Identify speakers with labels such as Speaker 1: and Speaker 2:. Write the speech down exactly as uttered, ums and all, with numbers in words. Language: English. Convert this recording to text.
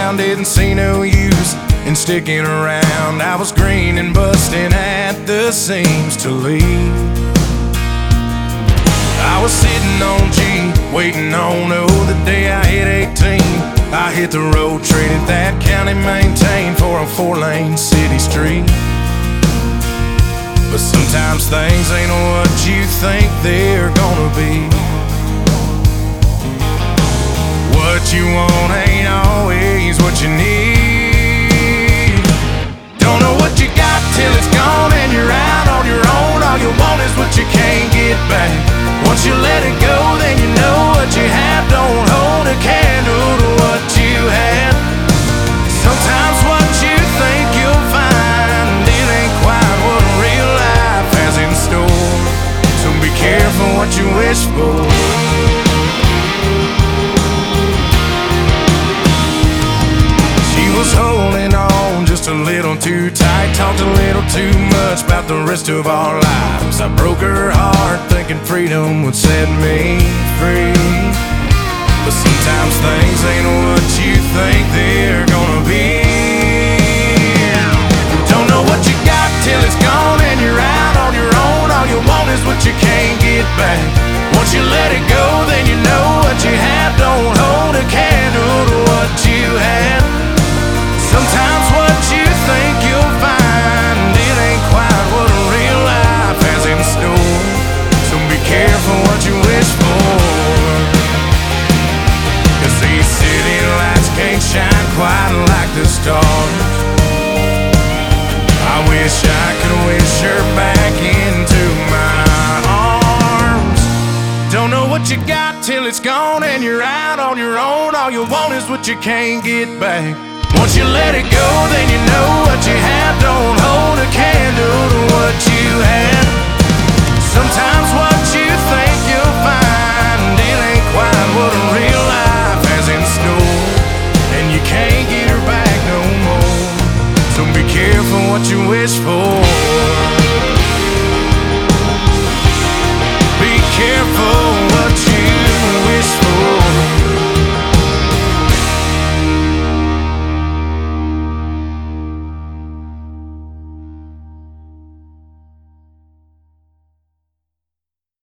Speaker 1: down, didn't see no use in sticking around. I was green and busting at the seams to leave. I was sitting on G, waiting on O. The day I hit eighteen, I hit the road, traded that county maintained for a four-lane city street. But sometimes things ain't what you think they're gonna be. What you want ain't always what you need. Don't know what you got till it's gone and you're out on your own. All you want is what you can't get back. Once you let it go, then you know what you have. Don't hold a candle to what you had. Sometimes what you think you'll find, it ain't quite what real life has in store. So be careful what you wish for. Was holding on just a little too tight, talked a little too much about the rest of our lives. I broke her heart thinking freedom would set me free. But sometimes things ain't what you think they're gonna be. Don't know what you got till it's gone and you're out on your own. All you want is what you can't get back. Once you let it go, then you know what you have. Don't hold a candle to what you had. Sometimes what you think you'll find, it ain't quite what real life has in store. So be careful what you wish for, 'cause these city lights can't shine quite like the stars. I wish I could wish her back into my arms. Don't know what you got till it's gone and you're out on your own. All you want is what you can't get back. Once you let it go, then you know what you have. Don't hold a candle to what you had. Sometimes what